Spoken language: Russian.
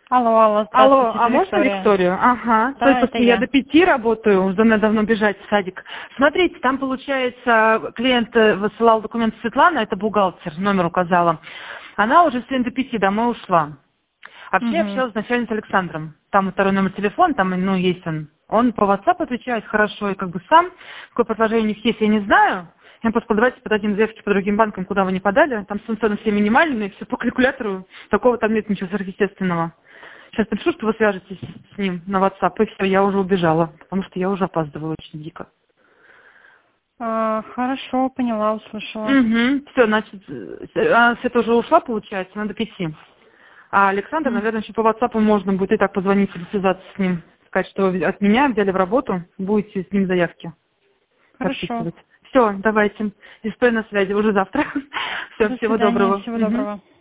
Алло, Алло, здравствуйте, а можно Виктория? Викторию? Ага. Да, Только это я я. до 5 работаю, уже надо давно бежать в садик. Смотрите, там получается, клиент высылал документ Светлана, это бухгалтер, номер указала. Она уже сегодня до 5 домой ушла. А вообще Угу. общалась вначале с Александром. Там второй номер телефона, там, ну, есть он. Он по WhatsApp отвечает хорошо, и как бы сам, какое предложение у них есть, я не знаю. Я просто давайте подадим заявки по другим банкам, куда вы не подали. Там санкционы все минимальные, все по калькулятору. Такого там нет ничего сверхъестественного. Сейчас напишу, что вы свяжетесь с ним на WhatsApp, и все, я уже убежала, потому что я уже опаздываю очень дико. Хорошо, поняла, услышала. Угу. Все, значит, Света уже ушла, получается, надо 5. А Александр, М, наверное, еще по WhatsApp можно будет и так позвонить или связаться с ним. Сказать, что вы от меня взяли в работу, будете с ним заявки Хорошо. подписывать. Все, давайте. Дисплей на связи уже завтра. Все, До всего свидания, доброго. всего Мгм. доброго.